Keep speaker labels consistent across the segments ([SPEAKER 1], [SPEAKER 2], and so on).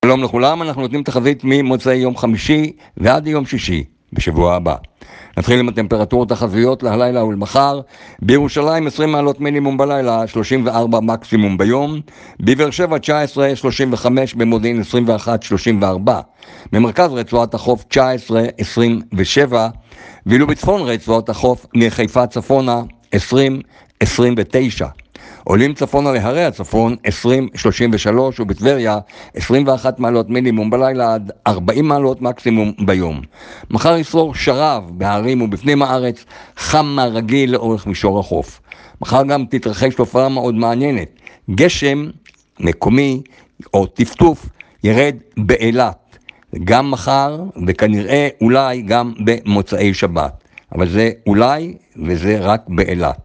[SPEAKER 1] שלום לכולם, אנחנו נותנים תחזית ממוצאי יום חמישי ועד יום שישי בשבוע הבא. נתחיל עם הטמפרטורות תחזיות להלילה ולמחר. בירושלים 20 מעלות מינימום בלילה, 34 מקסימום ביום. בבאר שבע 19, 35, במודיעין 21, 34. במרכז רצועת החוף 19, 27. ואילו בצפון רצועת החוף מחיפה צפונה 20, 29. עולים צפונה להרי הצפון 20-33 ובטבריה 21 מעלות מינימום בלילה עד 40 מעלות מקסימום ביום. מחר ישרור שרב בהרים ובפנים הארץ, חם מהרגיל לאורך מישור החוף. מחר גם תתרחש תופעה מאוד מעניינת, גשם מקומי או טפטוף ירד באילת, גם מחר וכנראה אולי גם במוצאי שבת, אבל זה אולי וזה רק באילת.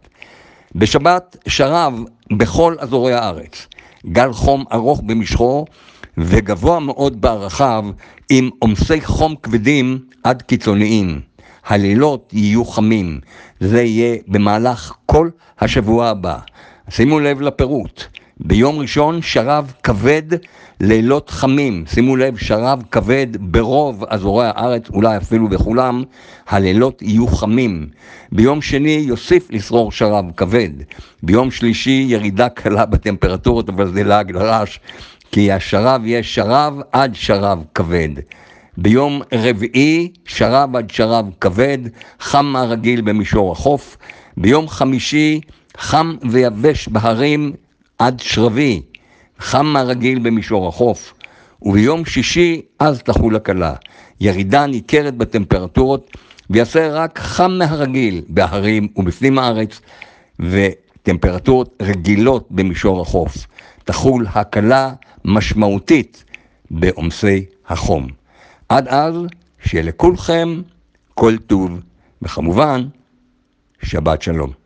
[SPEAKER 1] בשבת שרב בכל אזורי הארץ, גל חום ארוך במשכו וגבוה מאוד בערכיו עם עומסי חום כבדים עד קיצוניים. הלילות יהיו חמים, זה יהיה במהלך כל השבוע הבא. שימו לב לפירוט, ביום ראשון שרב כבד, לילות חמים, שימו לב שרב כבד ברוב אזורי הארץ, אולי אפילו בכולם, הלילות יהיו חמים. ביום שני יוסיף לשרור שרב כבד, ביום שלישי ירידה קלה בטמפרטורות, אבל זה לעג לרש, כי השרב יהיה שרב עד שרב כבד. ביום רביעי שרב עד שרב כבד, חם מהרגיל במישור החוף. ביום חמישי חם ויבש בהרים עד שרבי, חם מהרגיל במישור החוף. וביום שישי אז תחול הקלה, ירידה ניכרת בטמפרטורות ויעשה רק חם מהרגיל בהרים ובפנים הארץ וטמפרטורות רגילות במישור החוף. תחול הקלה משמעותית בעומסי החום. עד אז שיהיה לכולכם כל טוב וכמובן שבת שלום.